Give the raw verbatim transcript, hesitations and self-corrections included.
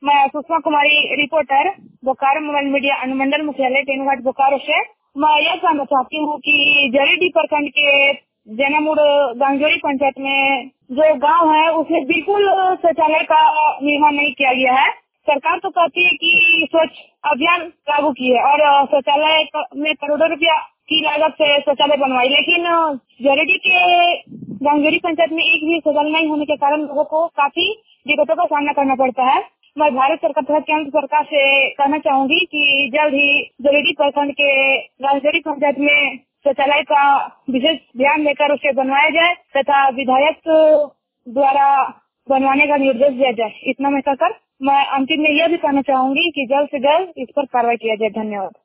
मैं Sushma Kumari, reporter, Bokaro mobile media अनुमंडल मुख्यालय तेनुघाट बोकारो से। मैं यह जानना चाहती हूँ कि जरीडीह प्रखंड के जनामुड़ गांगजोड़ी पंचायत में जो गांव है उसमें बिल्कुल शौचालय का निर्माण नहीं किया गया है। सरकार तो कहती है कि स्वच्छ अभियान लागू की है और शौचालय में करोड़ों रुपया की लागत से शौचालय बनवाई, लेकिन जरीडीह के गांगजोड़ी पंचायत में एक भी शौचालय नहीं होने के कारण लोगों को काफी दिक्कतों का सामना करना पड़ता है। मैं भारत सरकार तथा केंद्र सरकार से कहना चाहूंगी कि जल्द ही जरीडीह प्रखंड के गांगजोड़ी पंचायत में शौचालय का विशेष ध्यान देकर उसे बनवाया जाए तथा विधायक द्वारा बनवाने का निर्देश दिया जाए। इतना मैं कहकर मैं अंतिम में यह भी कहना चाहूंगी कि जल्द से जल्द इस पर कार्रवाई किया जाए। धन्यवाद।